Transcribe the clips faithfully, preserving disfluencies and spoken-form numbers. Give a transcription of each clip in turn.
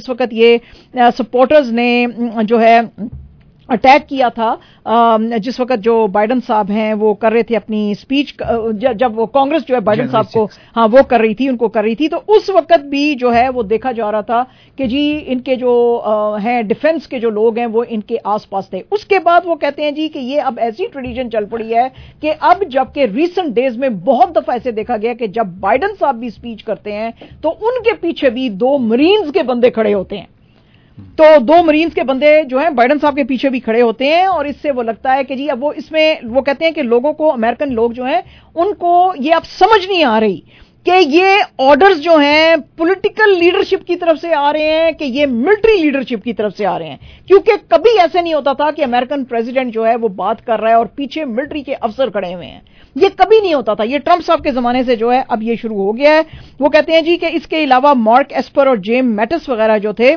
इस वक्त ये सपोर्टर्स ने जो है अटैक किया था, जिस वक्त जो बाइडन साहब हैं वो कर रहे थे अपनी स्पीच, जब वो कांग्रेस जो है बाइडन साहब को हाँ वो कर रही थी उनको कर रही थी तो उस वक्त भी जो है वो देखा जा रहा था कि जी इनके जो हैं डिफेंस के जो लोग हैं वो इनके आसपास थे। उसके बाद वो कहते हैं जी कि ये अब ऐसी ट्रेडिशन चल पड़ी है कि अब जबकि रीसेंट डेज में बहुत दफा ऐसे देखा गया कि जब बाइडन साहब भी स्पीच करते हैं तो उनके पीछे भी दो मरीन्स के बंदे खड़े होते हैं, तो दो मरीन्स के बंदे जो हैं बाइडन साहब के पीछे भी खड़े होते हैं और इससे वो लगता है कि जी अब वो इसमें वो कहते हैं कि लोगों को, अमेरिकन लोग जो हैं उनको ये अब समझ नहीं आ रही कि ये ऑर्डर्स जो हैं पॉलिटिकल लीडरशिप की तरफ से आ रहे हैं कि ये मिलिट्री लीडरशिप की तरफ से आ रहे हैं, क्योंकि कभी ऐसे नहीं होता था कि अमेरिकन प्रेसिडेंट जो है वो बात कर रहा है और पीछे मिलिट्री के अफसर खड़े हुए हैं, ये कभी नहीं होता था। ये ट्रंप साहब के जमाने से जो है अब ये शुरू हो गया है। वो कहते हैं जी कि इसके अलावा मार्क एस्पर और जेम मैटिस वगैरह जो थे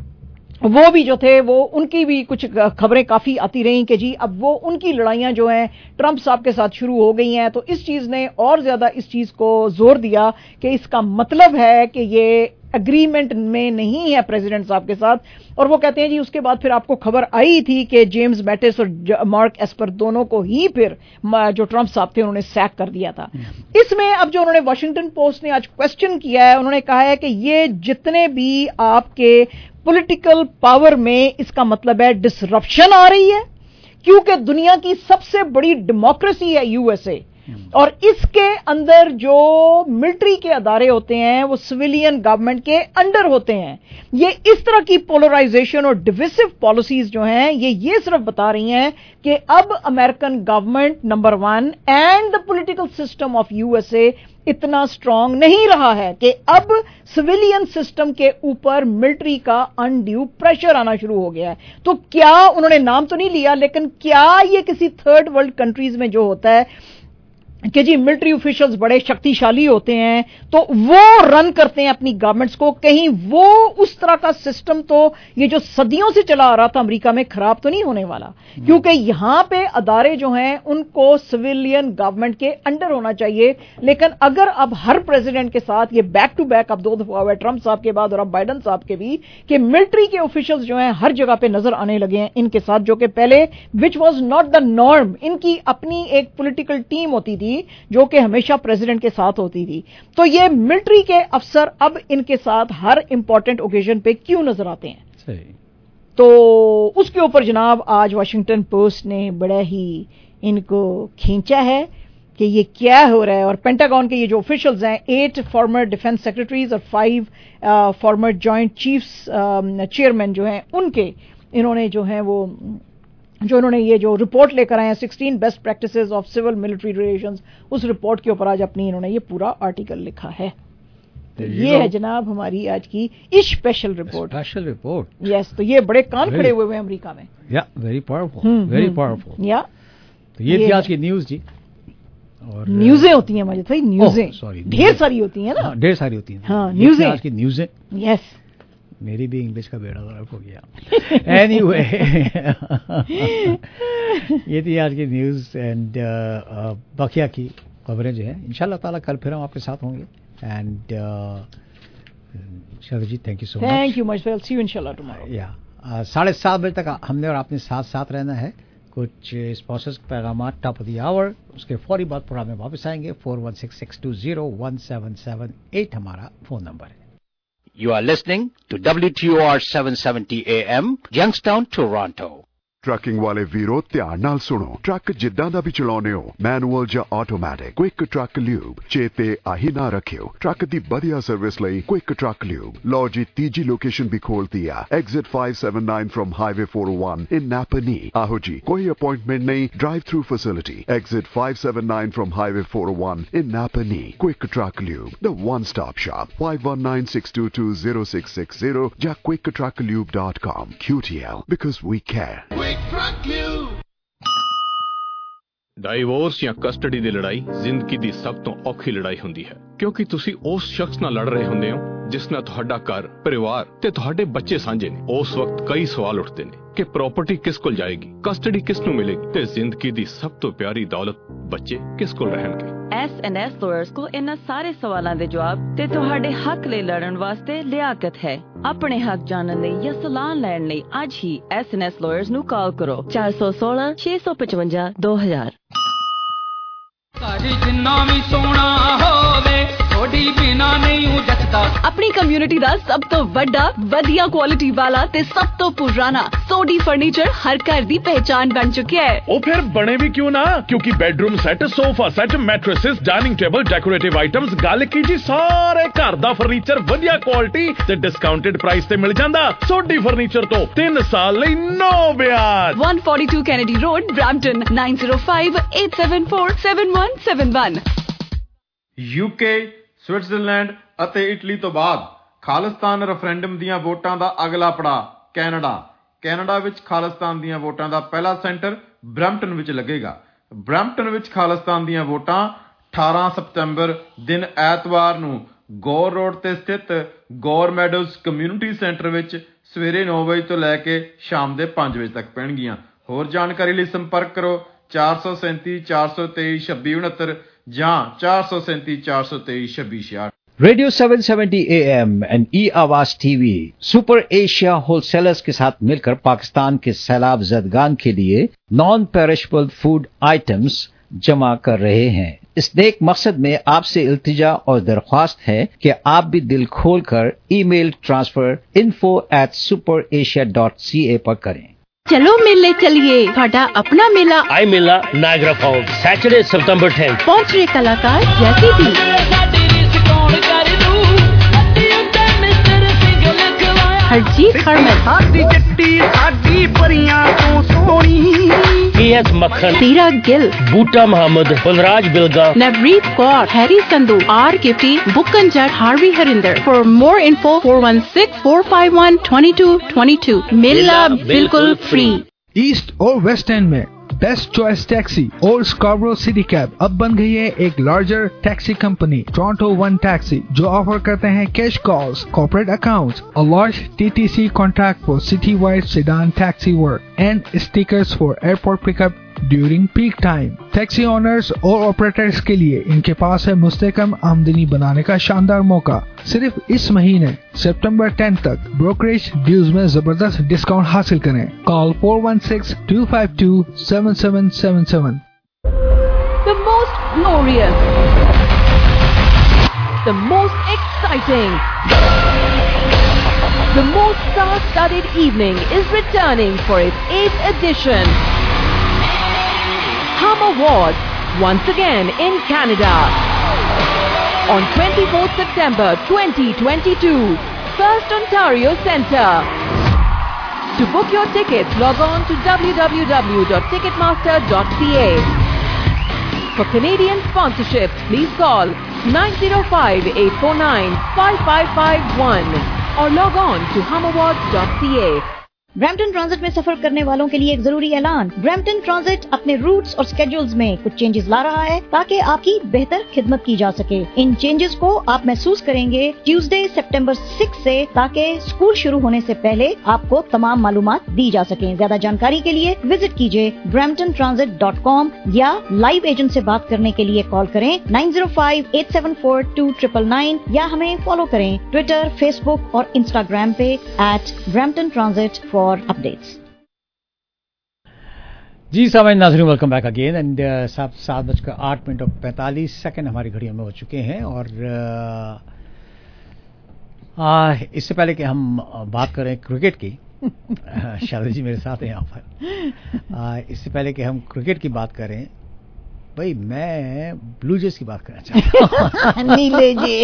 वो भी जो थे वो उनकी भी कुछ खबरें काफी आती रही कि जी अब वो उनकी लड़ाइयां जो हैं ट्रंप साहब के साथ शुरू हो गई हैं। तो इस चीज ने और ज्यादा इस चीज को जोर दिया कि इसका मतलब है कि ये एग्रीमेंट में नहीं है प्रेसिडेंट साहब के साथ। और वो कहते हैं जी उसके बाद फिर आपको खबर आई थी कि जेम्स मैटिस और मार्क एस्पर दोनों को ही फिर जो ट्रंप साहब थे उन्होंने सैक कर दिया था। इसमें अब जो उन्होंने वॉशिंगटन पोस्ट ने आज क्वेश्चन किया है, उन्होंने कहा है कि ये जितने भी आपके पॉलिटिकल पावर में इसका मतलब है डिसरप्शन आ रही है, क्योंकि दुनिया की सबसे बड़ी डेमोक्रेसी है यूएसए और इसके अंदर जो मिलिट्री के अदारे होते हैं वो सिविलियन गवर्नमेंट के अंडर होते हैं। ये इस तरह की पोलराइजेशन और डिविसिव पॉलिसीज जो हैं ये ये सिर्फ बता रही हैं कि अब American government number one and the political system of USA इतना स्ट्रांग नहीं रहा है कि अब सिविलियन सिस्टम के ऊपर मिलिट्री का अनड्यू प्रेशर आना शुरू हो गया है। तो क्या उन्होंने नाम तो नहीं लिया, लेकिन क्या ये किसी थर्ड वर्ल्ड कंट्रीज में जो होता है कि जी मिलिट्री ऑफिशियल्स बड़े शक्तिशाली होते हैं तो वो रन करते हैं अपनी गवर्नमेंट्स को, कहीं वो उस तरह का सिस्टम तो ये जो सदियों से चला आ रहा था अमेरिका में खराब तो नहीं होने वाला, क्योंकि यहां पे अदारे जो हैं उनको सिविलियन गवर्नमेंट के अंडर होना चाहिए। लेकिन अगर अब हर प्रेसिडेंट के साथ ये बैक टू बैक अब दो दफा हुआ है ट्रंप साहब के बाद और अब बाइडन साहब के भी कि मिलिट्री के ऑफिशियल्स जो हैं हर जगह पे नजर आने लगे हैं इनके साथ, जो कि पहले which was not the norm. इनकी अपनी एक पॉलिटिकल टीम होती थी जो कि हमेशा प्रेसिडेंट के साथ होती थी। तो ये मिलिट्री के अफसर अब इनके साथ हर इंपॉर्टेंट ओकेजन पे क्यों नजर आते हैं? सही। तो उसके ऊपर जनाब आज वॉशिंगटन पोस्ट ने बड़ा ही इनको खींचा है कि ये क्या हो रहा है। और पेंटागन के ये जो ऑफिशियल्स हैं, एट फॉर्मर डिफेंस सेक्रेटरीज और five former joint chiefs chairman जो हैं उनके इन्होंने जो है वो जो इन्होंने ये जो रिपोर्ट लेकर आए हैं sixteen best practices of civil military relations, उस रिपोर्ट के ऊपर आज अपनी इन्होंने ये पूरा आर्टिकल लिखा है। ये है जनाब हमारी आज की special report. Special report, yes. तो ये बड़े कान खड़े हुए हुए हैं अमेरिका में। या वेरी पावरफुल, वेरी पावरफुल। या तो ये थी आज की न्यूज जी। और न्यूजें होती हैं मजे भाई, न्यूजें सॉरी ढेर सारी होती हैं ना, ढेर सारी होती हैं। हाँ न्यूजें आज की न्यूजें। यस, मेरी भी इंग्लिश का बेड़ा गर्क हो गया। एनीवे ये थी आज की न्यूज एंड बकिया की खबरें जो है इंशाल्लाह ताला कल फिर हम आपके साथ होंगे। And Sharad ji thank you so much. Thank you much, see you इंशाल्लाह टुमारो। या साढ़े सात बजे तक हमने और आपने साथ साथ रहना है। कुछ स्पॉन्सर्स पैगाम टॉप ऑफ द आवर, उसके फौरी बाद प्रोग्राम में वापस आएंगे। Four one six six two zero one seven seven eight हमारा फोन नंबर है। You are listening to W T O R seven seventy A M, Youngstown, Toronto. Trucking वाले वीरो ध्यान नाल सुनो। ट्रक जिद्दां दा भी चलाउने हो, मैनुअल ਜਾਂ ਆਟੋਮੈਟਿਕ, क्विक ट्रक ल्यूब चेते आही ना रखियो। ट्रक दी बढ़िया सर्विस लई क्विक ट्रक ल्यूब। लो जी तीजी लोकेशन भी खोल दिया, exit five seventy-nine from highway four oh one in Napanee. आहो जी कोई अपॉइंटमेंट नहीं, drive through facility, exit five seventy-nine from highway four oh one in Napanee. Quick truck lube, the one stop shop, five one nine six two two zero six six zero या quick truck lube dot com. Q T L because we care। Divorce ਜਾਂ custody ਦੀ ਲੜਾਈ ਜ਼ਿੰਦਗੀ ਦੀ ਸਭ ਤੋਂ ਔਖੀ ਲੜਾਈ ਹੁੰਦੀ ਹੈ, ਕਿਉਂਕਿ ਤੁਸੀਂ ਉਸ ਸ਼ਖਸ ਨਾਲ ਲੜ ਰਹੇ ਹੁੰਦੇ ਹੋ ਜਿਸ ਨਾਲ ਤੁਹਾਡਾ ਘਰ, ਪਰਿਵਾਰ ਤੇ ਤੁਹਾਡੇ ਬੱਚੇ ਸਾਂਝੇ ਨੇ। ਉਸ ਵਕਤ ਕਈ ਸਵਾਲ ਉੱਠਦੇ ਨੇ ਕਿ ਪ੍ਰਾਪਰਟੀ ਕਿਸ ਕੋਲ ਜਾਏਗੀ, ਕਸਟਡੀ ਕਿਸ ਨੂੰ ਮਿਲੇਗੀ ਤੇ ਜ਼ਿੰਦਗੀ ਦੀ ਸਭ ਤੋਂ ਪਿਆਰੀ ਦੌਲਤ ਬੱਚੇ ਕਿਸ ਕੋਲ ਰਹਿਣਗੇ। ਐਸ ਐਂਡ ਐਸ Lawyers ਕੋ ਇਹਨਾਂ ਸਾਰੇ ਸਵਾਲਾਂ ਦੇ ਜਵਾਬ ਤੇ ਤੁਹਾਡੇ ਹੱਕ ਲਈ ਲੜਨ ਵਾਸਤੇ ਲਿਆਕਤ ਹੈ। ਆਪਣੇ ਹੱਕ ਜਾਣਨ ਲਈ ਜਾਂ ਸਲਾਹ ਲੈਣ ਲਈ ਅੱਜ ਹੀ ਐਸ ਐਂਡ ਐਸ Lawyers ਨੂੰ ਕਾਲ ਕਰੋ ਚਾਰ ਇੱਕ ਛੇ ਛੇ ਪੰਜ ਪੰਜ ਦੋ ਹਜ਼ਾਰ। ਘਰ ਜਿੰਨਾ ਵੀ ਸੋਹਣਾ ਹੋਵੇ ਥੋੜੀ ਬਿਨਾ ਨਹੀਂ ਉਹ ਜੱਟਦਾ। ਆਪਣੀ ਕਮਿਊਨਿਟੀ ਦਾ ਸਭ ਤੋਂ ਵੱਡਾ ਵਧੀਆ ਕੁਆਲਿਟੀ ਵਾਲਾ ਤੇ ਸਭ ਤੋਂ ਪੁਰਾਣਾ ਸੋਡੀ ਫਰਨੀਚਰ ਹਰ ਘਰ ਦੀ ਪਹਿਚਾਨ ਬਣ ਚੁੱਕਿਆ ਹੈ। ਉਹ ਫਿਰ ਬਣੇ ਵੀ ਕਿਉਂ ਨਾ, ਕਿਉਂਕਿ bedroom set, sofa set, mattresses, dining table, decorative items, ਗੱਲ ਕੀ ਜੀ ਸਾਰੇ ਘਰ ਦਾ ਫਰਨੀਚਰ ਵਧੀਆ ਕੁਆਲਿਟੀ ਤੇ ਡਿਸਕਾਊਂਟਡ ਪ੍ਰਾਈਸ ਤੇ ਮਿਲ ਜਾਂਦਾ। ਸੋਡੀ ਫਰਨੀਚਰ ਤੋਂ ਤਿੰਨ ਸਾਲ ਲਈ ਨੋ ਵਿਆਜ। one forty-two Kennedy Road, Brampton nine zero five eight seven four seven one seven one। UK, Switzerland ਅਤੇ ਇਟਲੀ ਤੋਂ ਬਾਅਦ ਖਾਲਿਸਤਾਨ ਰੈਫਰੈਂਡਮ ਦੀਆਂ ਵੋਟਾਂ ਦਾ ਅਗਲਾ ਪੜਾਅ ਕੈਨੇਡਾ। ਕੈਨੇਡਾ ਵਿੱਚ ਖਾਲਿਸਤਾਨ ਦੀਆਂ ਵੋਟਾਂ ਦਾ ਪਹਿਲਾ ਸੈਂਟਰ ਬਰੈਂਪਟਨ ਵਿੱਚ ਲੱਗੇਗਾ। ਬਰੈਂਪਟਨ ਵਿੱਚ ਖਾਲਿਸਤਾਨ ਦੀਆਂ ਵੋਟਾਂ ਅਠਾਰਾਂ ਸਤੰਬਰ ਦਿਨ ਐਤਵਾਰ ਨੂੰ ਗੌਰ ਰੋਡ ਤੇ ਸਥਿਤ ਗੌਰ ਮੈਡੋਜ਼ ਕਮਿਊਨਿਟੀ ਸੈਂਟਰ ਵਿੱਚ ਸਵੇਰੇ ਨੌ ਵਜੇ ਤੋਂ ਲੈ ਕੇ ਸ਼ਾਮ ਦੇ ਪੰਜ ਵਜੇ ਤੱਕ ਪੈਣਗੀਆਂ। ਹੋਰ ਜਾਣਕਾਰੀ ਲਈ ਸੰਪਰਕ ਕਰੋ ਚਾਰ ਸੌ ਸੈਂਤੀ ਚਾਰ ਸੌ ਤੇਈ ਛੱਬੀ ਉਨੱਤਰ ਜਾਂ ਚਾਰ ਸੌ ਸੈਂਤੀ ਚਾਰ ਸੌ ਤੇਈ ਛੱਬੀ ਛਿਆਹਠ। Radio seven seventy A M and E Awaaz TV super Asia wholesalers के साथ मिलकर पाकिस्तान के सैलाब ज़दगान के लिए नॉन पेरिशेबल फूड आइटम्स जमा कर रहे हैं। इस नेक मकसद में आपसे इल्तिजा और दरख्वास्त है कि आप भी दिल खोल कर email transfer info at super Asia dot C A पर करें। चलो मेले चलिए, ਤੁਹਾਡਾ अपना मेला आई मेला नायग्रा फॉल्स सैटरडे सितंबर टेंथ। पहुंच रहे कलाकार जैसे भी हरजीत हरमन, साडी जट्टी साडी परियां तो Soni, P S Makkhan, Seera Gill, Boota Mohammad, Balraj Bilga, Navreet Kaur, Harry Sandhu, R Gifty, Bukkan Jatt, Harvey Harinder. For more info four one six four five one two two two two। मेला बिल्कुल फ्री। ईस्ट और वेस्ट एंड में बेस्ट चॉइस टैक्सी और स्कार्बरो सिटी कैब अब बन गई है एक larger taxi company Toronto one taxi, जो ऑफर करते हैं cash calls, corporate accounts, a large T T C contract for city-wide sedan taxi work and stickers for airport pickup during peak time. Taxi owners और operators के लिए इनके पास है मुस्तकम आमदनी बनाने का शानदार मौका। सिर्फ इस महीने सितंबर टेंथ तक ब्रोकरेज ड्यूज में जबरदस्त डिस्काउंट हासिल करें। Call four one six two five two seven seven seven seven। The most glorious, the most exciting, the most star-studded evening is returning for its eighth edition. Hum Awards, once again in Canada. On twenty-fourth September twenty twenty-two, First Ontario Centre. To book your tickets, log on to w w w dot ticketmaster dot c a. For Canadian sponsorship, please call nine zero five eight four nine five five five one or log on to hum awards dot c a. Brampton transit में सफर करने वालों के लिए एक जरूरी ऐलान। Brampton transit अपने रूट्स और स्केड्यूल्स में कुछ चेंजेस ला रहा है ताकि आपकी बेहतर खिदमत की जा सके। इन चेंजेस को आप महसूस करेंगे ट्यूसडे सितंबर सिक्स से, ताकि स्कूल शुरू होने से पहले आपको तमाम मालूमात दी जा सके। ज्यादा जानकारी के लिए विजिट कीजिए ब्रैम्पटन ट्रांजिट डॉट कॉम या लाइव एजेंट से बात करने के लिए कॉल करें nine zero five eight seven four two nine nine nine या हमें फॉलो करें ट्विटर, फेसबुक और इंस्टाग्राम पे at Brampton transit for updates. जी सामान्य नाज़रीन, वेलकम बैक अगेन एंड सात सात बजकर आठ मिनट और पैंतालीस सेकंड हमारी घड़ियों में हो चुके हैं। और आ, इससे पहले कि हम बात करें क्रिकेट की, शादी जी मेरे साथ हैं यहाँ पर, आ, इससे पहले कि हम क्रिकेट की बात करें, भाई मैं ब्लू जेज की बात करना चाहता हूँ। नीले जे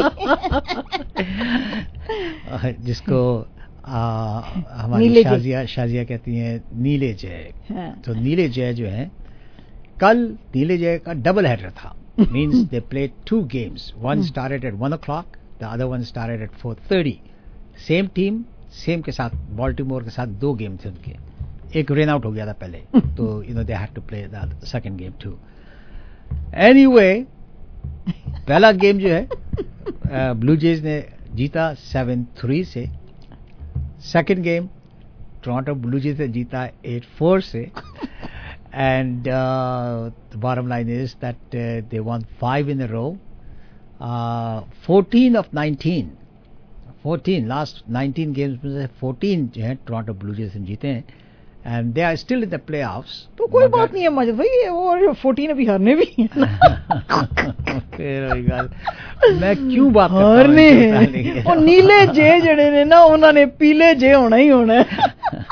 जिसको आ, हमारी शाजिया शाजिया कहती हैं नीले जय। हाँ। तो नीले जय जो है, कल नीले जय का डबल हेडर था। Means they played two games, one started at one o'clock, the other one started at four thirty. Same team same के साथ बाल्टीमोर के साथ दो गेम थे उनके, एक रन आउट हो गया था पहले, तो you know they had to play the second game too. Anyway पहला गेम जो है ब्लू जेज ने जीता सेवन थ्री से। Second game Toronto Blue Jays ने जीता एट फोर से। And uh, the bottom line is that uh, they won five in a row, uh, fourteen of nineteen, fourteen last nineteen games में से fourteen जो है Toronto Blue Jays ने जीते हैं, and they are still in the playoffs. तो कोई बात नहीं है मजिद भाई, और फोर्टीन अभी हारने भी हैं फिर वही गल, मैं क्यों बात हारने हैं, और नीले जे जड़े ने ना उन्होंने पीले जे होना ही होना है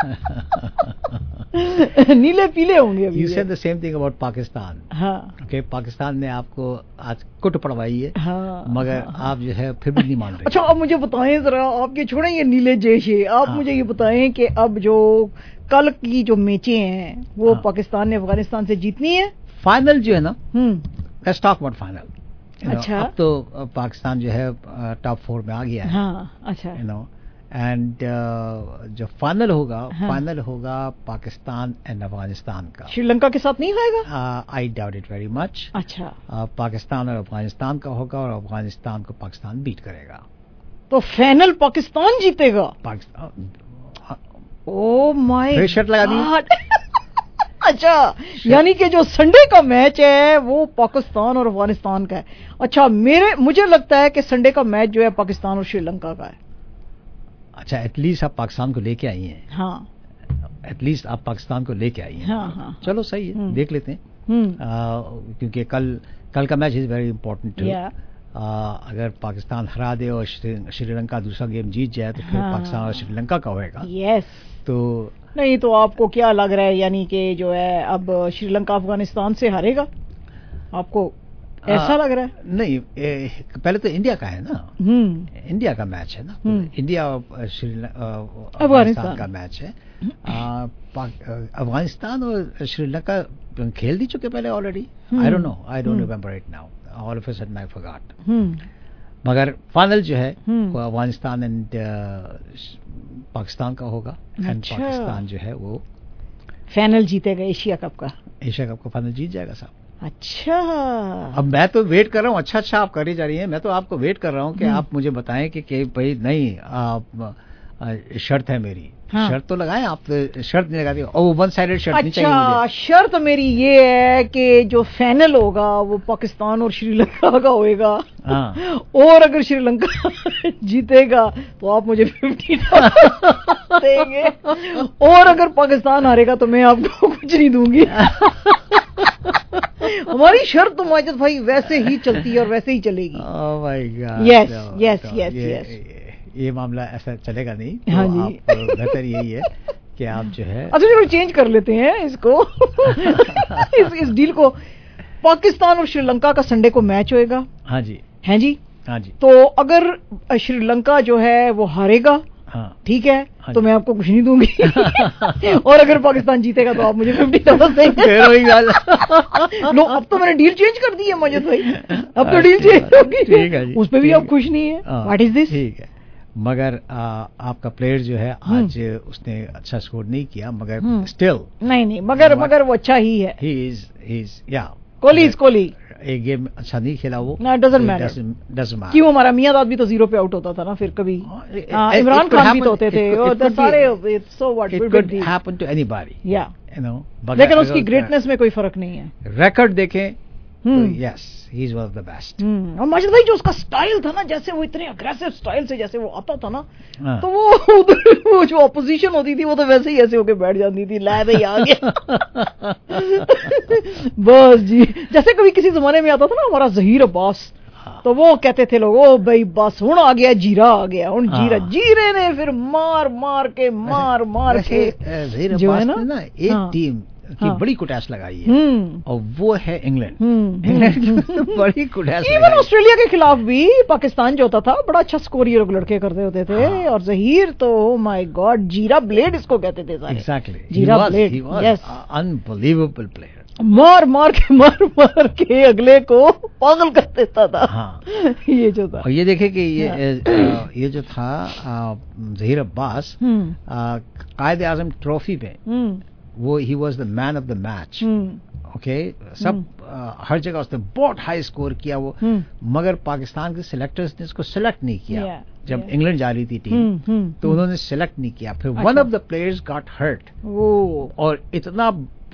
नीले पीले होंगे अभी। You said the same thing about Pakistan. हाँ। Okay, पाकिस्तान ने आपको आज कुट पड़वाई है। हाँ, मगर हाँ, आप जो है फिर भी नहीं मान रहे। अच्छा आप मुझे बताएं जरा, आपके छोड़ें ये नीले जेशे, आप हाँ। मुझे ये बताएं कि अब जो कल की जो मैचें हैं वो हाँ। पाकिस्तान ने अफगानिस्तान से जीतनी है। फाइनल जो है ना, लेट्स टॉक अबाउट फाइनल। अच्छा, अब तो पाकिस्तान जो है टॉप फोर में आ गया है। हाँ, अच्छा, यू नो, एंड जो फाइनल होगा, हाँ. फाइनल होगा पाकिस्तान एंड अफगानिस्तान का। श्रीलंका के साथ नहीं होगा? I doubt it very much. अच्छा, uh, पाकिस्तान और अफगानिस्तान का होगा, और अफगानिस्तान को पाकिस्तान बीट करेगा। तो फाइनल पाकिस्तान जीतेगा? पाकिस्तान। ओ माय प्रेशर लगा दी। अच्छा, यानी कि जो संडे का मैच है वो पाकिस्तान और अफगानिस्तान का है। अच्छा, मेरे मुझे लगता है कि संडे का मैच जो है पाकिस्तान और श्रीलंका का है। अच्छा, एटलीस्ट आप पाकिस्तान को लेके आई हैं। हाँ, एटलीस्ट आप पाकिस्तान को लेके आई हैं। हाँ, हाँ, चलो सही है, देख लेते हैं, क्योंकि कल कल का मैच इज वेरी इंपॉर्टेंट। अगर पाकिस्तान हरा दे और श्रीलंका दूसरा गेम जीत जाए तो फिर हाँ, पाकिस्तान और श्रीलंका का होएगा। यस। तो नहीं तो आपको क्या लग रहा है, यानी कि जो है अब श्रीलंका अफगानिस्तान से हारेगा, आपको ऐसा आ, लग रहा है? नहीं, ए, पहले तो इंडिया का है ना, इंडिया का मैच है ना, इंडिया और अफगानिस्तान का मैच है। अफगानिस्तान और श्रीलंका खेल दी चुके पहले already. I don't know, I don't remember it now, all of a sudden I forgot. मगर फाइनल जो है वो अफगानिस्तान एंड पाकिस्तान का होगा। एंड पाकिस्तान जो है वो फाइनल जीतेगा एशिया कप का। एशिया कप का फाइनल जीत जाएगा साहब। अच्छा, अब मैं तो वेट कर रहा हूँ। अच्छा अच्छा आप करी जा रही हैं, मैं तो आपको वेट कर रहा हूँ कि आप मुझे बताएं कि, कि भाई नहीं, आप शर्त है मेरी। हाँ। शर्त तो लगाएं आप, शर्त नहीं लगाती। ओ वन साइडेड शर्त नहीं चाहिए मुझे। अच्छा, शर्त मेरी ये है कि जो फाइनल होगा वो पाकिस्तान और श्रीलंका का होएगा। हाँ। और अगर श्रीलंका जीतेगा तो आप मुझे फिफ्टी देंगे, और अगर पाकिस्तान हारेगा तो मैं आपको कुछ नहीं दूंगी। हमारी शर्त तो माजिद भाई वैसे ही चलती है और वैसे ही चलेगी। Oh my god. Yes yes yes yes, ये मामला ऐसा चलेगा नहीं। तो हाँ आप बेहतर यही है कि आप जो है, अच्छा चलो चेंज कर लेते हैं इसको इस, इस डील को। पाकिस्तान और श्रीलंका का संडे को मैच होएगा। हाँ जी, हैं जी, हाँ जी। तो अगर श्रीलंका जो है वो हारेगा, हाँ, ठीक है, हाँ, तो मैं आपको कुछ नहीं दूंगी और अगर पाकिस्तान जीतेगा तो आप मुझे फिफ्टी थाउजेंड देंगे। लो, अब तो मैंने डील चेंज कर दी है मजिद भाई, अब तो डील चेंज होगी, उस पर भी आप खुश नहीं है। What is this? ठीक है, मगर आ, आपका प्लेयर जो है आज उसने अच्छा स्कोर नहीं किया, मगर स्टिल नहीं नहीं मगर मगर वो अच्छा ही है। ही इज ही इज या कोहली इज कोहली। एक गेम अच्छा नहीं खेला वो, ना डजंट मैटर, डजंट मैटर। क्यों, हमारा मियां दाद भी तो जीरो पे आउट होता था ना फिर कभी। इमरान खान भी तो होते थे, वो सारे। So what it could happen to anybody, या यू नो, लेकिन उसकी ग्रेटनेस में कोई फर्क नहीं है। रिकॉर्ड देखें, yes, he is one of the best. और माजिद भाई जो उसका स्टाइल था ना, जैसे वो इतने अग्रेसिव स्टाइल से जैसे वो आता था ना, तो वो वो जो ऑपोजिशन होती थी वो तो वैसे ही ऐसे होके बैठ जाती थी, ला भाई आ गया बस जी। जैसे कभी किसी जमाने में आता था ना हमारा जहीर अब्बास, तो वो कहते थे लोग, ओ भाई बस हुन आ गया जीरा, आ गया हुन जीरा। जीरे ने फिर मार मार के मार मार के जो है ना एक टीम की हाँ। बड़ी कुटैश लगाई है, और वो है इंग्लैंड। इंग्लैंड बड़ी कुटैश। इवन ऑस्ट्रेलिया के खिलाफ भी पाकिस्तान जो होता था बड़ा अच्छा स्कोर ये लोग लड़के करते होते थे। हाँ। और जहीर तो ओ माय गॉड, जीरा ब्लेड इसको कहते थे सारे। एग्जैक्टली, जीरा ब्लेड, यस, अनबिलीवेबल प्लेयर। मार मार के मार मार के अगले को पागल कर देता था। हाँ। ये जो था, और ये देखे कि ये हाँ। ये जो था जहीर अब्बास कायद आजम ट्रॉफी पे वो ही was the man of the match. Okay, सब uh, हर जगह उसने बहुत हाई स्कोर किया वो, hmm. मगर पाकिस्तान के सिलेक्टर्स ने इसको सिलेक्ट नहीं किया। yeah, जब yeah. इंग्लैंड जा रही थी टीम, hmm, hmm, तो hmm. उन्होंने सिलेक्ट नहीं किया। फिर one of the players got hurt, और इतना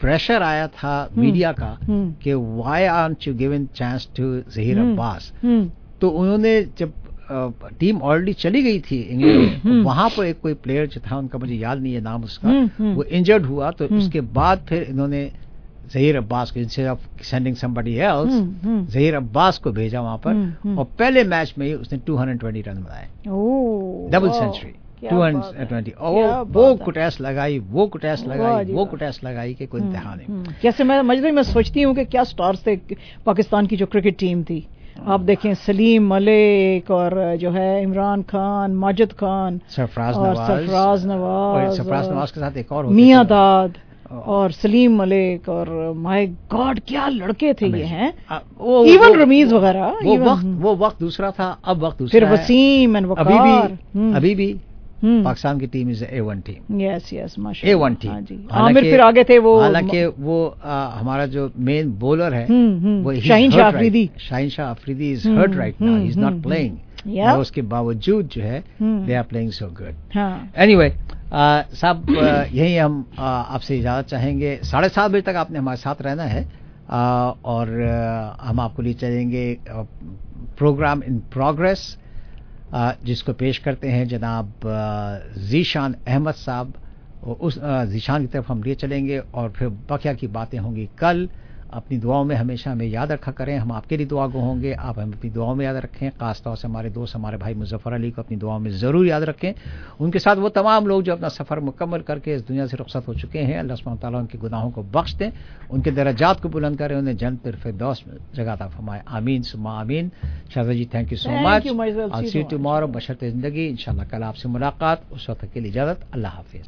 प्रेशर आया था मीडिया का कि why aren't you given chance to Zaheer Abbas, तो उन्होंने जब टीम ऑलरेडी चली गई थी इंग्लैंड में, वहां पर एक कोई प्लेयर जो था उनका मुझे याद नहीं है नाम उसका, वो इंजर्ड हुआ, तो उसके बाद फिर इन्होंने ज़हीर अब्बास को instead of sending somebody else Zaheer Abbas को भेजा वहां पर, और पहले मैच में ही उसने दो सौ बीस रन बनाए, डबल सेंचुरी दो सौ बीस, और वो कुटैस लगाई वो कुटैस लगाई वो कुटैस लगाई कि कोई इंतहा नहीं। जैसे मैं मजबूरी में सोचती हूँ कि क्या स्टार्स थे पाकिस्तान की जो क्रिकेट टीम थी, आप देखें सलीम मलिक और जो है इमरान खान, माजिद खान, सरफराज और नवाज, सरफराज नवाज, और सरफराज नवाज के साथ एक और मियां दाद और सलीम मलिक, और माय गॉड क्या लड़के थे ये हैं, इवन रमीज वगैरह। वो वक्त वो वक्त दूसरा था, अब वक्त दूसरा फिर वसीम एंड वकार, अभी भी अभी भी पाकिस्तान की team is A one team, yes yes माशाल्लाह, ए वन टीम। आमिर फिर आगे थे वो, हालांकि वो हमारा जो मेन बॉलर है वो Shaheen Shah Afridi, Shaheen Shah Afridi is hurt right now, he is not playing, उसके बावजूद जो है they are playing so good. Anyway साहब, यही हम आपसे इजाजत चाहेंगे, साढ़े सात बजे तक आपने हमारे साथ रहना है, और हम आपको लिए चलेंगे प्रोग्राम इन प्रोग्रेस, जिसको पेश करते हैं जनाब ज़ीशान अहमद साहब, उस ज़ीशान की तरफ हम लिए चलेंगे, और फिर बकिया की बातें होंगी कल। अपनी दुआओं में हमेशा हमें याद रखा करें, हम आपके लिए दुआ गो होंगे, आप हमें अपनी दुआओं में याद रखें, खासतौर से हमारे दोस्त हमारे भाई मुजफ्फर अली को अपनी दुआओं में ज़रूर याद रखें, उनके साथ वो तमाम लोग जो अपना सफ़र मुकम्मल करके इस दुनिया से रुखसत हो चुके हैं, अल्लाह सुब्हानहू व तआला उनके गुनाहों को बख्श दें, उनके दर्जात को बुलंद करें, उन्हें जन्नत फिरदौस में जगह अता फरमाए, आमीन सुम्मा आमीन। Shahzad ji thank you so much, I see you tomorrow बशर्ते ज़िंदगी, इंशाल्लाह कल आपसे मुलाकात, उस वक्त के लिए इजाज़त, अल्लाह हाफिज़।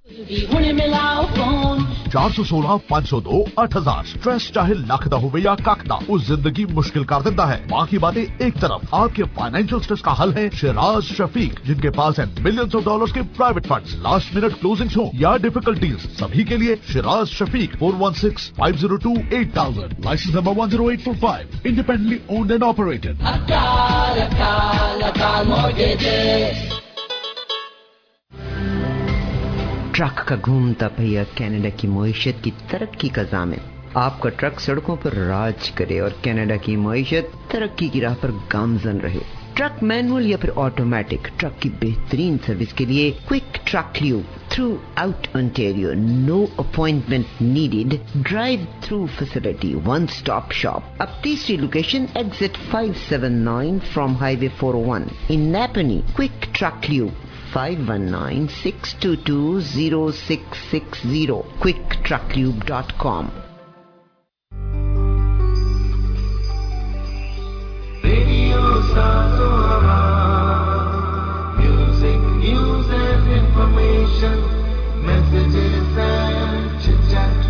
चार सौ सोलह पाँच सौ दो आठ हजार स्ट्रेस चाहे लख दा होवे या काकदा, उस जिंदगी मुश्किल कर देता है। बाकी बातें एक तरफ, आपके फाइनेंशियल स्ट्रेस का हल है शिराज शफीक, जिनके पास है मिलियंस ऑफ डॉलर्स के private funds, last minute closings हो या डिफिकल्टीज, सभी के लिए Shiraz Shafiq four one six five zero two eight thousand, license number one zero eight four five, independently owned and operated. Truck का घूमता पहिया कनाडा की मईशत की तरक्की का ज़ामिन। आपका ट्रक सड़कों पर राज करे और कनाडा की मईशत तरक्की की राह पर गामजन रहे। ट्रक मैनुअल या फिर ऑटोमेटिक, ट्रक की बेहतरीन सर्विस के लिए quick truck lube throughout Ontario, no appointment needed, drive through facility, one stop shop. अब तीसरी location exit five seven nine from highway four oh one in Napanee. Quick truck lube five one nine six two two zero six six zero, quick truck lube dot com. Music, news and information, messages and chit-chat.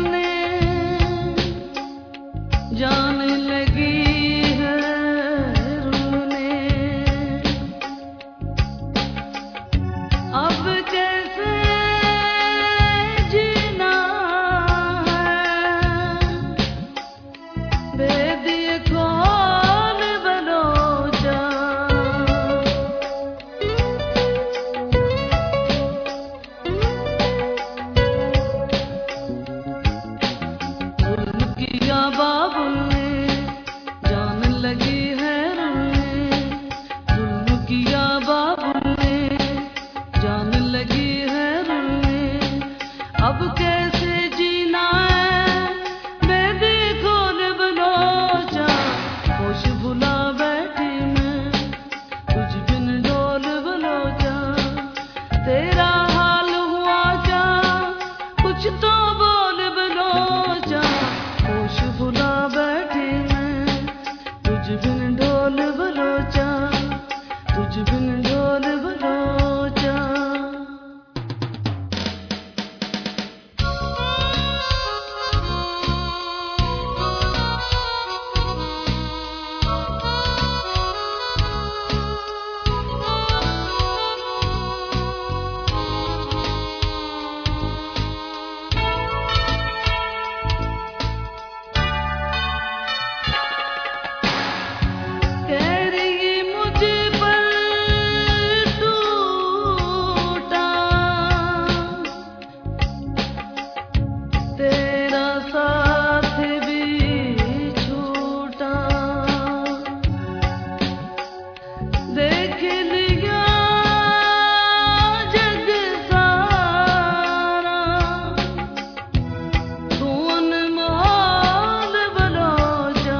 जाने लगी है बेदिए खोल बलोचा जुल्म किया बाबुल ने जान लगी है रुलने जुल्म किया बाबुल ने जान लगी है रुलने अब कैसे जीना है बेदी खोल बलोचा होश भुला बैठी मैं तुझ बिन डोल बलोचा तेरा हाल हुआ क्या कुछ तो बोल बलोचा होश भुला बैठी मैं तुझ बिन डोल बलोचा तुझ बिन डोल बलोचा कह रही मुझे पर टूटा तेरा साथ भी छूटा देख लिया जग सारा तू अनमोल बलोचा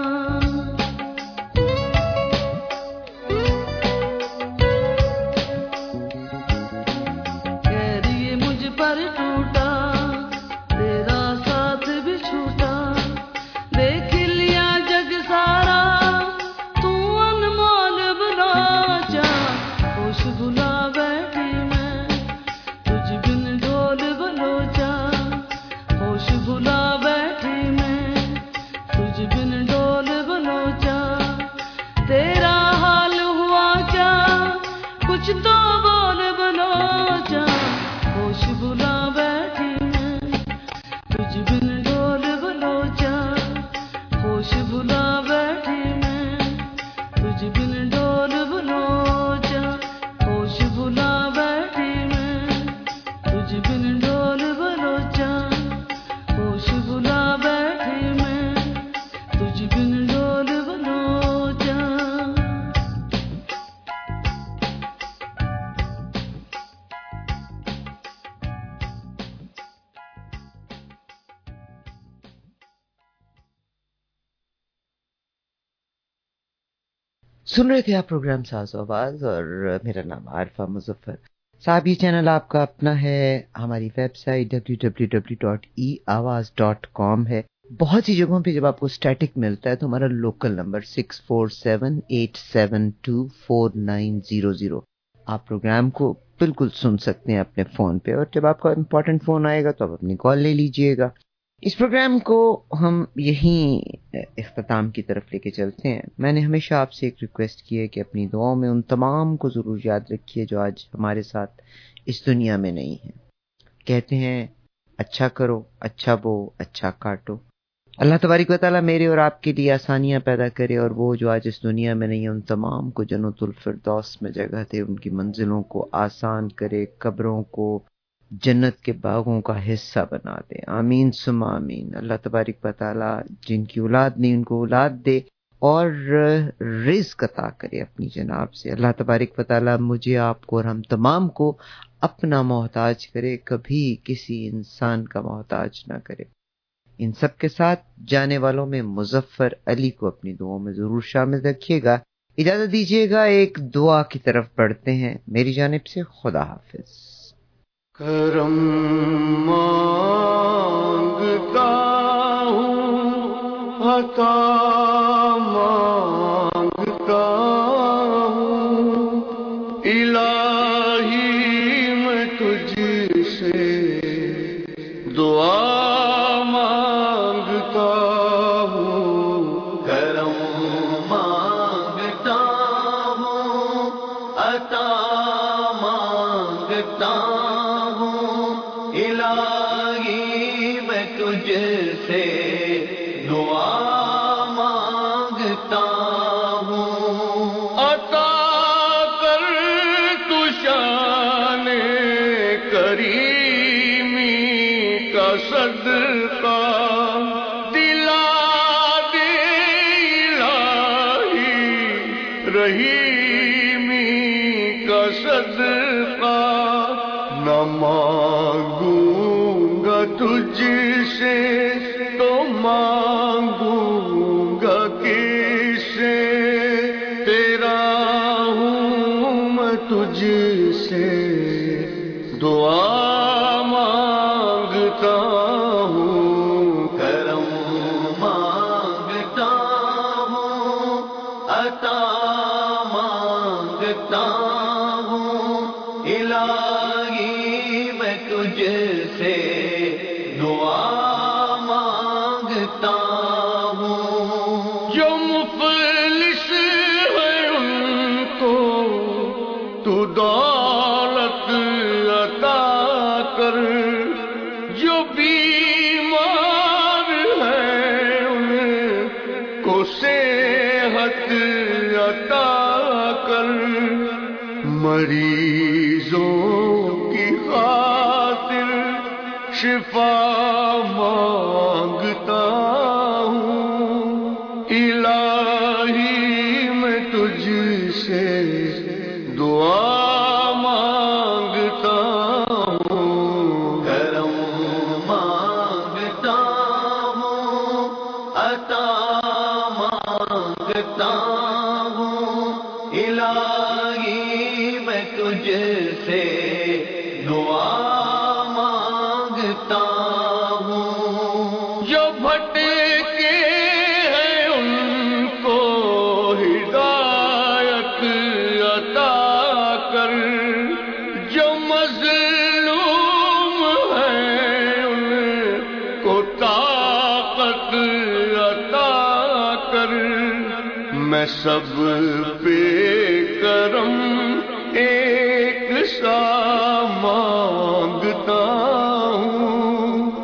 कह रही है मुझ पर टूटा तेरा साथ भी छूटा देख लिया जग सारा तू अनमोल बलोचा होश भुला बैठी मैं तुझ बिन डोल बलोचा होश भुला बैठी मैं तुझ बिन डोल बलोचा तेरा हाल हुआ क्या कुछ तो बोल बलोचा होश भुला बैठी मैं तुझ बिन डोल बलोचा होश भुला बैठी मैं तुझ बिन डोल बलोचा होश भुला बैठी मैं तुझ बिन डोल बलोचा होश भुला बैठी मैं तुझ बिन डोल बलोचा सुन रहे थे आप प्रोग्राम साज़ो आवाज और मेरा नाम आरिफा मुजफ्फर साहब। ये चैनल आपका अपना है, हमारी website W W W dot E Awaaz dot com है। बहुत सी जगहों पे जब आपको स्टैटिक मिलता है तो हमारा local number six four seven eight seven two four nine zero zero, आप प्रोग्राम को बिल्कुल सुन सकते हैं अपने फ़ोन पे, और जब आपका इम्पोर्टेंट फ़ोन आएगा तो आप अपनी कॉल ले लीजिएगा। इस प्रोग्राम को हम यहीं इख्तिताम की तरफ लेके चलते हैं। मैंने हमेशा आपसे एक रिक्वेस्ट की है कि अपनी दुआओं में उन तमाम को ज़रूर याद रखिए जो आज हमारे साथ इस दुनिया में नहीं है। कहते हैं अच्छा करो, अच्छा बो, अच्छा काटो। अल्लाह तबारिक व तआला मेरे और आपके लिए आसानियां पैदा करे, और वो जो आज इस दुनिया में नहीं है उन तमाम को जन्नतुल फिरदौस में जगह दे, उनकी मंजिलों को आसान करे, कब्रों को जन्नत के बागों का हिस्सा बना दे। आमीन सुम्मा आमीन। अल्लाह तबारिक व तआला जिनकी औलाद नहीं उनको औलाद दे और रिज़्क़ अता करे अपनी जनाब से। अल्लाह तबारिक व तआला मुझे, आपको और हम तमाम को अपना मोहताज करे, कभी किसी इंसान का मोहताज ना करे। इन सब के साथ जाने वालों में मुजफ्फर अली को अपनी दुआओं में जरूर शामिल रखिएगा। इजाजत दीजिएगा, एक दुआ की तरफ बढ़ते हैं। मेरी जानिब से खुदा हाफिज। करम मांगता हूँ, अता मांगता हूँ, इलाही मैं तुझसे दुआ मांगता हूँ। करम मांगता हूँ, अता मांगता इलाही मैं तुझसे दुआ मांगता हूँ अता कर तू शाने करीमी का सदका दिला दे इलाही रहीमी का सदका न मांगूंगा तुझसे तो मांगूंगा किससे तेरा हूँ मैं तुझसे दुआ मांगता हूँ करम मांगता हूँ अता मांगता हूँ इलाही मैं तुझसे दुआ मांगता हूँ जो मुफलिस है उनको तू दौलत अता कर जो बीमार है उनको सेहत अता कर मरीजों की खातिर शिफा मांगता हूँ इलाही मैं तुझसे दुआ मांगता हूँ करम मांगता हूँ अता मांगता हूँ इलाही मैं तुझसे दुआ मांगता हूँ जो भटके हैं उनको हिदायत अता कर जो मजलूम हैं उनको ताकत अता कर मैं सब पे करम एक सा मांगता हूँ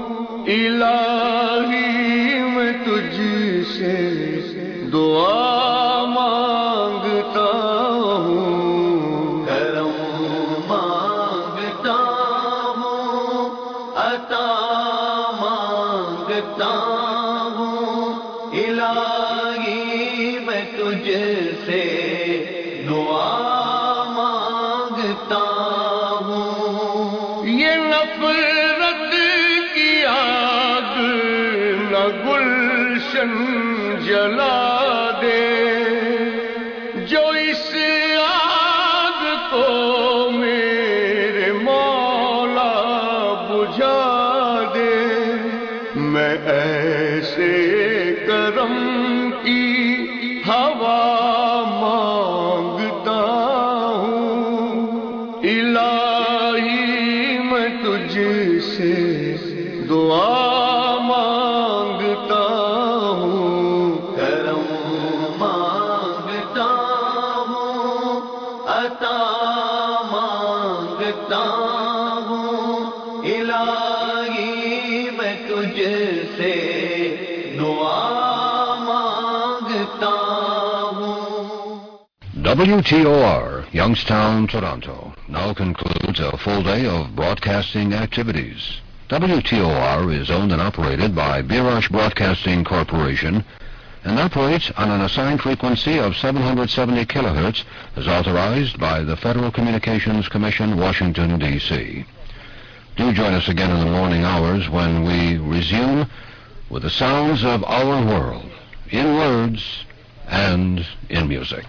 इलाही मैं तुझसे दुआ मांगता हूँ करम मांगता हूँ अता मांगता हूँ इलाही मैं तुझसे दुआ मांगता हूँ ये नफरत की आग न गुलशन जला दे जो इस आग को मेरे मौला बुझा दे मैं ऐसे करम की हवा मांगता हूँ इलाही मैं तुझसे दुआ मांगता हूँ करम मांगता हूँ अता मांगता हूँ इलाही मैं तुझसे दुआ मांगता हूँ W T O R, Youngstown, Toronto, now concludes a full day of broadcasting activities. W T O R is owned and operated by Birash Broadcasting Corporation and operates on an assigned frequency of seven hundred seventy kilohertz as authorized by the Federal Communications Commission, Washington, D C Do join us again in the morning hours when we resume with the sounds of our world, in words and in music.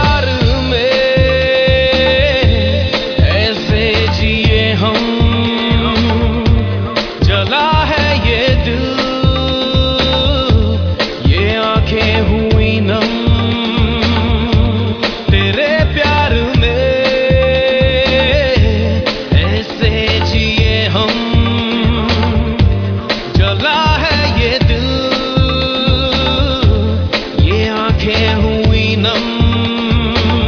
प्यार में ऐसे जिए हम, जला है ये दिल, ये आंखें हुई नम, तेरे प्यार में ऐसे जिए हम, जला है ये दिल, ये आंखें हुई नम।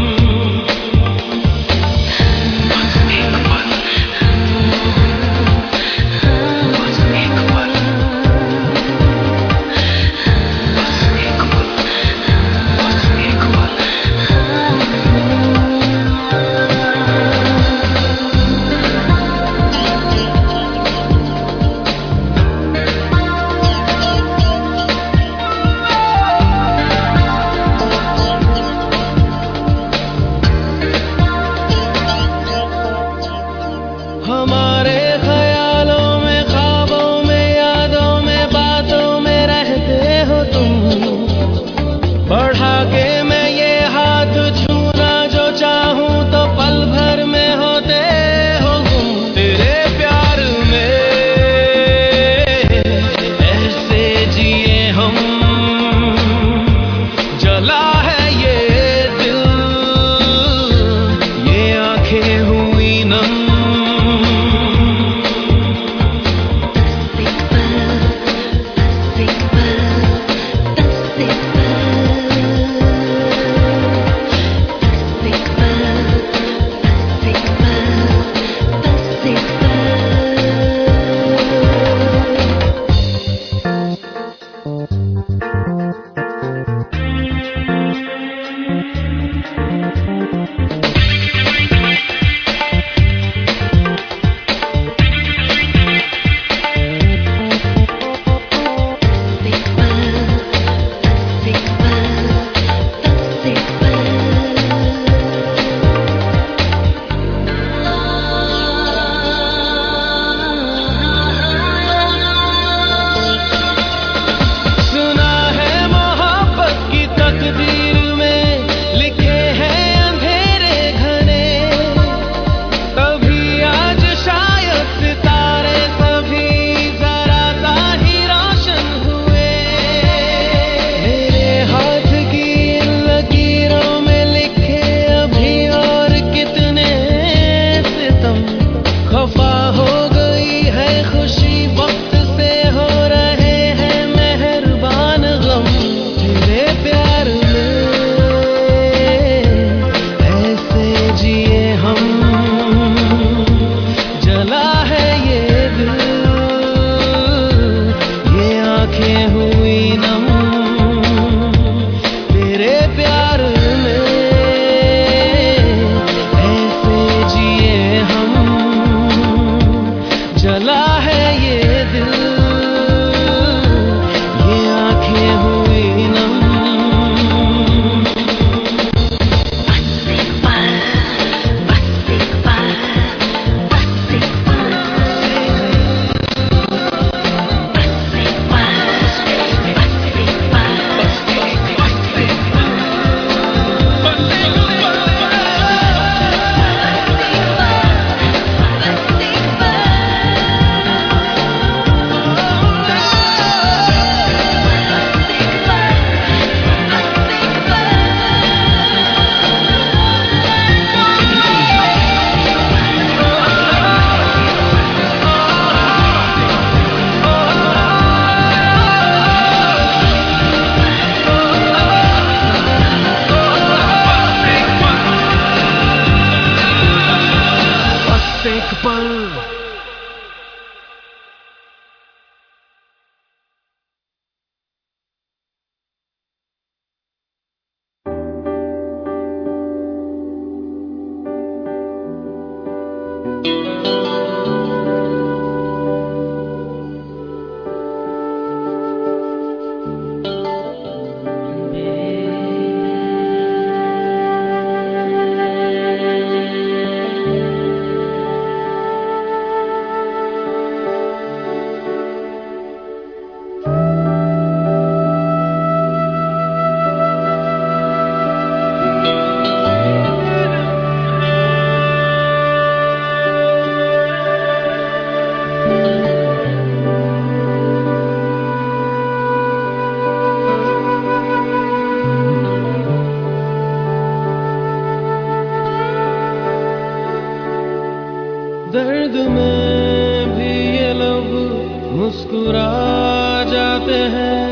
दर्द में भी ये लब मुस्कुरा जाते हैं,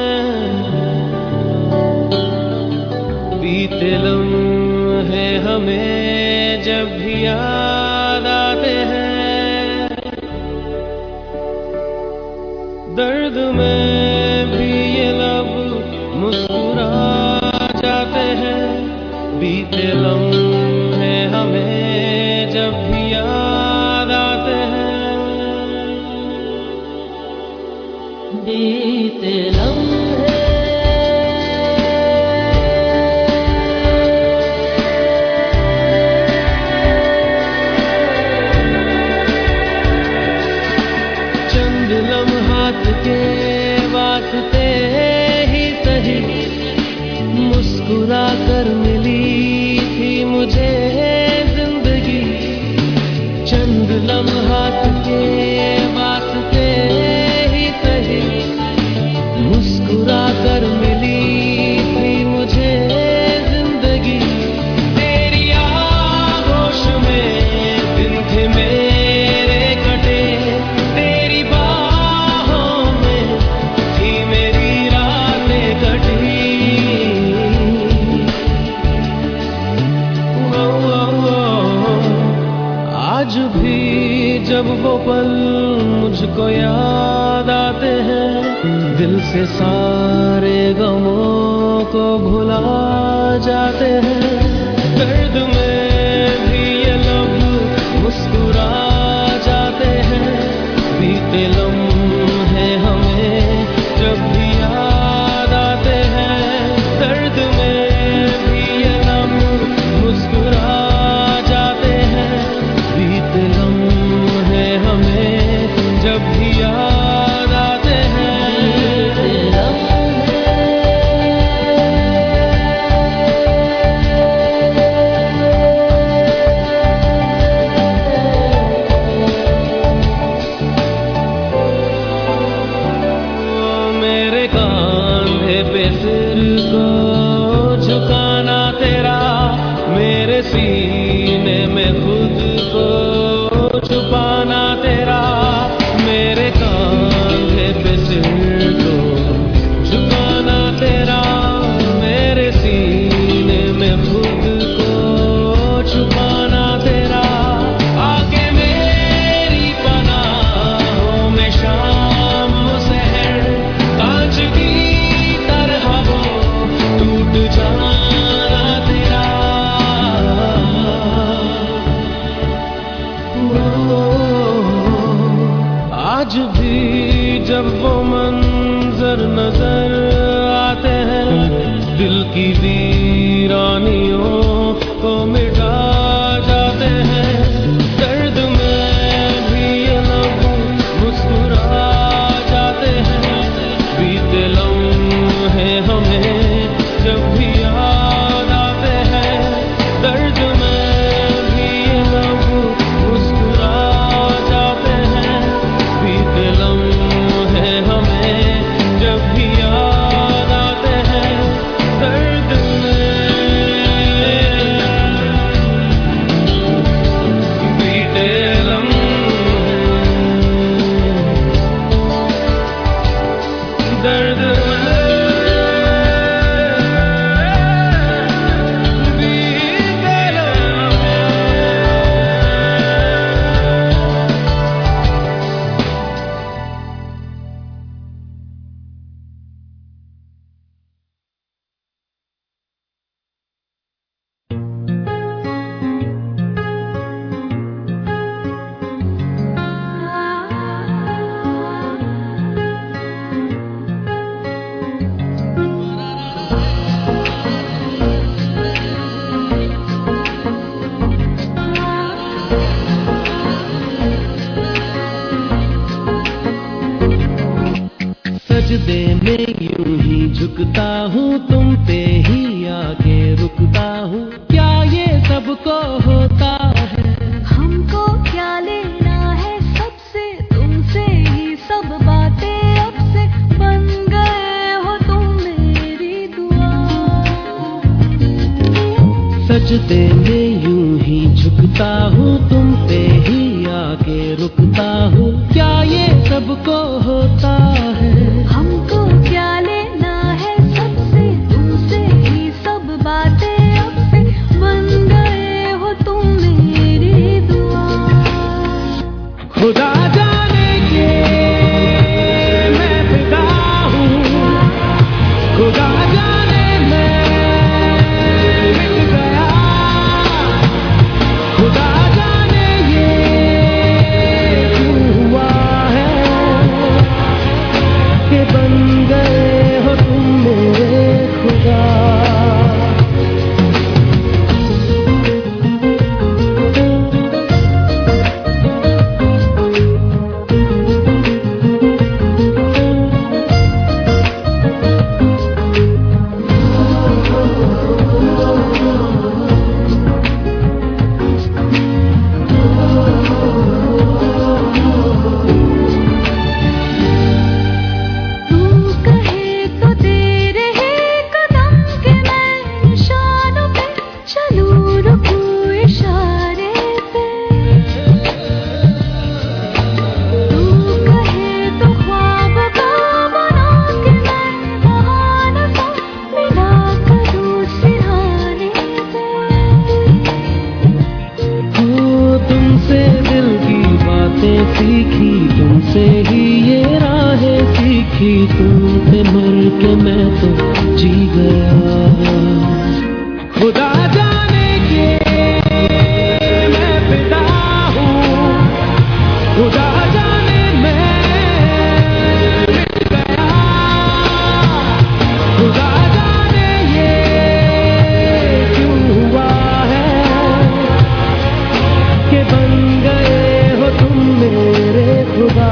बीते लम्हे हमें जब भी याद आते हैं। दर्द में भी ये लब मुस्कुरा जाते हैं, बीते लम्हे हमें जब भी याद आते हैं। बीते लम्हे चंद लम्हात के वास्ते ही सही मुस्कुरा कर मिली थी मुझे जिंदगी। चंद लम्हात के वास्ते ही सही मुस्कुरा कर मिली थी मुझे जिंदगी। तेरी आगोश में दिन थे मेरे कटे, तेरी बाहों में थी मेरी रातें कटी। ओ, ओ, ओ, आज भी जब वो पल मुझको याद आते हैं, दिल से सारे गमों को भुला जाते हैं। दर्द में भी ये लब मुस्कुरा जाते हैं, बीते लम्हे हमें जब भी याद आते हैं। दर्द में भी ये लब मुस्कुरा जाते हैं, बीते लम्हे हमें जब भी याद आते हैं। मेरे कांधे पे सिर को झुकाना तेरा, मेरे सीने में खुद को छुपाना तेरा। मेरे कांधे पे सिर को झुकाना तेरा, मेरे सीने में खुद को छुपाना तेरा। आके मेरी पनाहों में शाम शहर कांच की तरह वो टूट जाना तेरा। आज भी जब वो मंजर नजर आते हैं, दिल की वीरानियों को मिटा जाते हैं। दर्द में भी ये लब मुस्कुरा जाते हैं, बीते लम्हे हमें जब भी याद आते हैं। दर्द में भी ये लब मुस्कुरा जाते हैं, बीते लम्हे हमें जब भी याद आते हैं। दर्द में बीते लम्हे दर्द में बीते लम्हे। सजदे में यूं ही झुकता हूँ, तुम पे ही आके रुकता हूँ। क्या ये सबको होता है? हमको क्या लेना है सबसे, तुमसे ही सब बातें अब से बन गए हो तुम मेरी दुआ। सजदे में यूं ही झुकता हूँ, तुम पे ही आके रुकता हूँ, क्या ये सबको होता है? हमको क्या लेना है सबसे, तुमसे ही सब बातें अब से बन गए हो तुम मेरी दुआ। खुदा जाने के मैं फिदा हूँ, खुदा जाने मैं मिट गया, खुदा जाने ये क्यों हुआ है कि बन गए हो तुम मेरे खुदा। सीखी तुमसे ही ये राहें सीखी, तुम पे मर के मैं तो जी गया। खुदा जाने के मैं फिदा हूँ, खुदा जाने मैं मिट गया, खुदा जाने ये क्यों हुआ है कि बन गए हो तुम मेरे खुदा।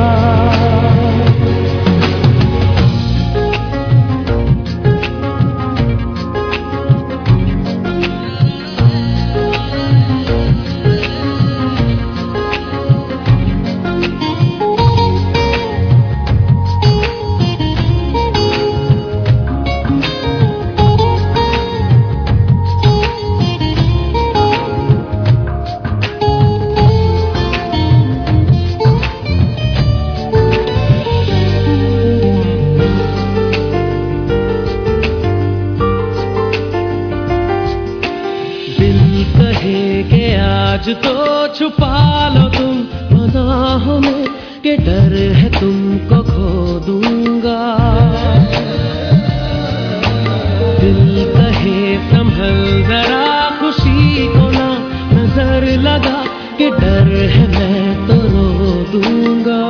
आज तो छुपा लो तुम पनाहों में कि डर है तुमको खो दूंगा। दिल कहे संभल जरा खुशी को ना नजर लगा कि डर है मैं तो रो दूंगा।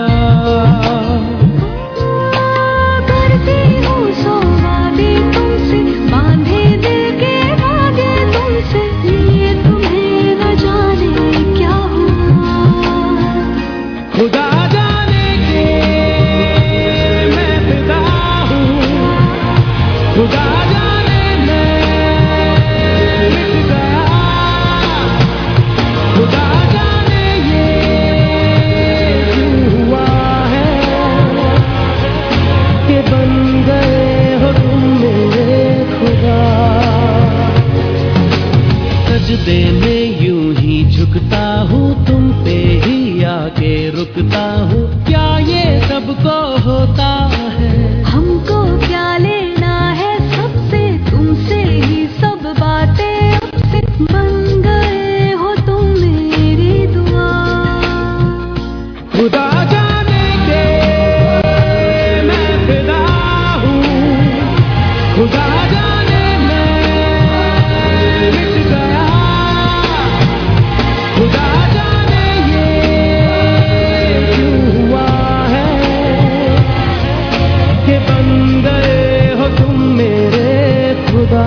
करती हूँ सौ वादे तुमसे, बांधे दिल के धागे तुमसे, ये तुम्हें न जाने क्या हुआ। खुदा जाने के मैं फिदा हूँ, खुदा जाने मैं मिट गया, खुदा जाने ये क्यों हुआ है कि बन गए हो तुम मेरे खुदा। सजदे में यूं ही झुकता हूँ, तुम पे ही आके रुकता हूँ, क्या ये सबको होता है? हमको क्या लेना है सबसे, तुमसे ही सब बातें अब से बन गए हो तुम मेरी दुआ। खुदा जाने के मैं फिदा हूँ, खुदा जाने मैं मिट गया, खुदा जाने ये क्यों हुआ है कि बन गए हो तुम मेरे खुदा।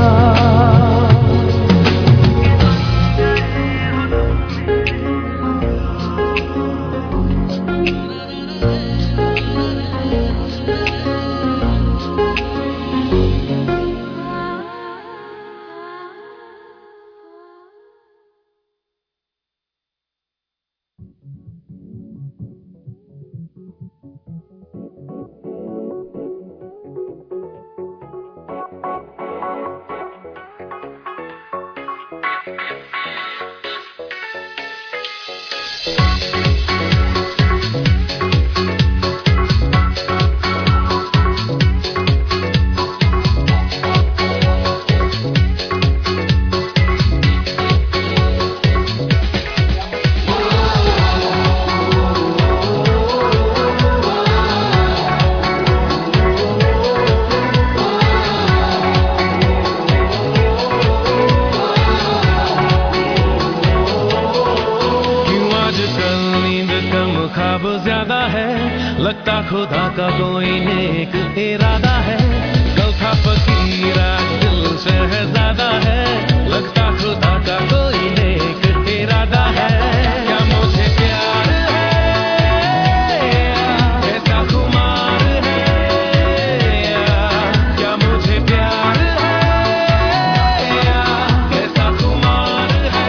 अब ज्यादा है, लगता खुदा का कोई नेक इरादा है। कल था फकीर आज दिल से है ज्यादा है, लगता खुदा का कोई नेक इरादा है। क्या मुझे प्यार है, कैसा खुमार है, क्या मुझे प्यार है, कैसा खुमार है।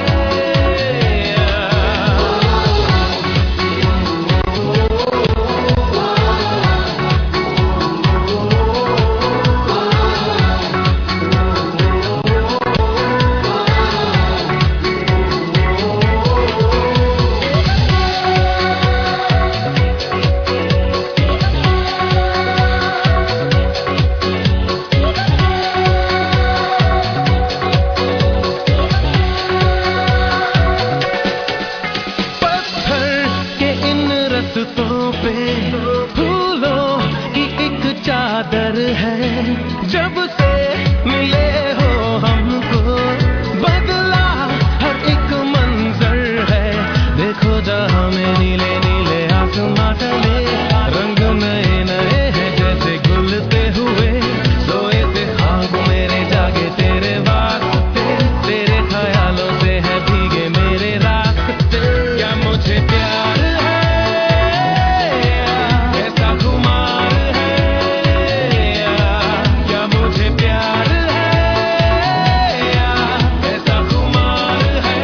चादर है, जब से मिले हो हमको बदला हर एक मंजर है। देखो जहाँ में नीले नीले आसमां तले रंग नए नए हैं जैसे घुलते हुए। सोए थे ख्वाब मेरे जागे तेरे वास्ते, तेरे ख्यालों से है भीगे मेरे रास्ते। क्या मुझे प्यार है, कैसा खुमार है, मुझे प्यार है, कैसा खुमार है।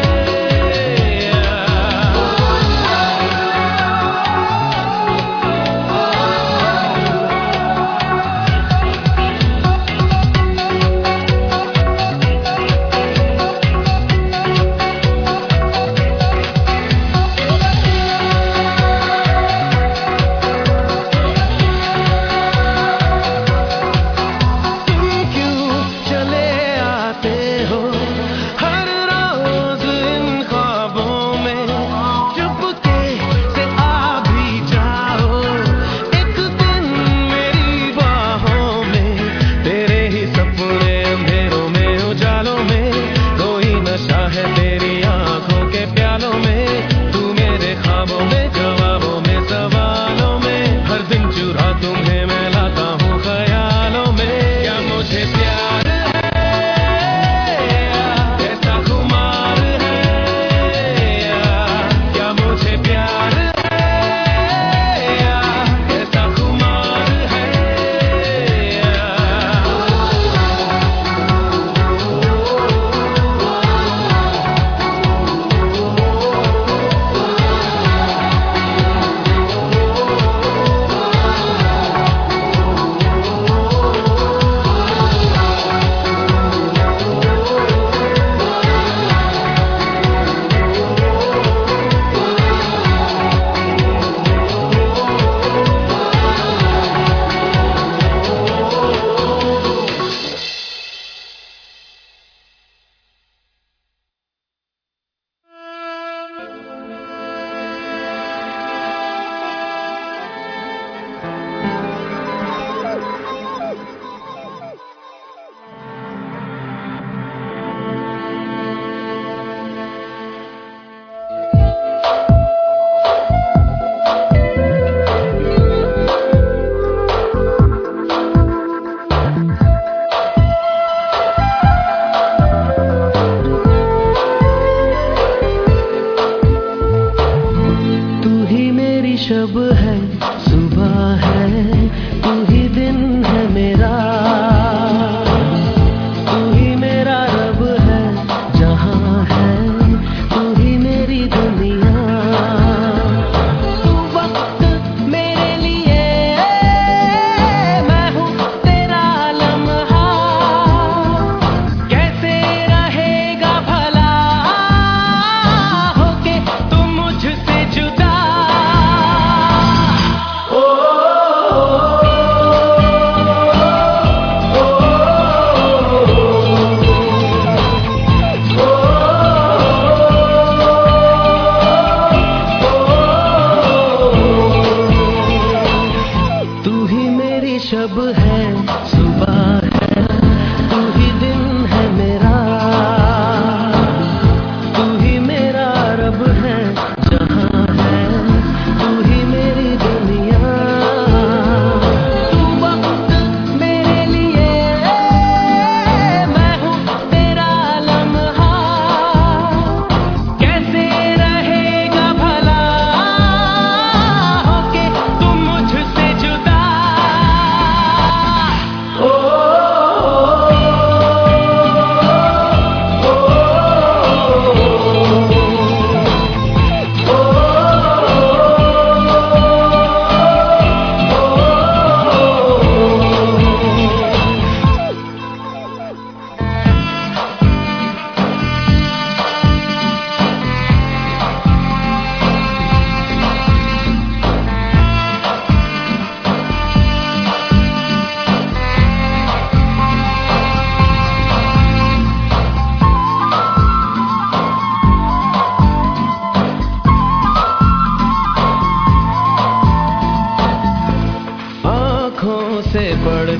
शब है सुबह है, तू ही दिन है मेरा, तू ही मेरा रब है जहाँ है, तू ही मेरी दुनिया। तू वक्त मेरे लिए, मैं हूँ तेरा लम्हा, कैसे रहेगा भला होके तुम मुझसे जुदा। आँखों से पढ़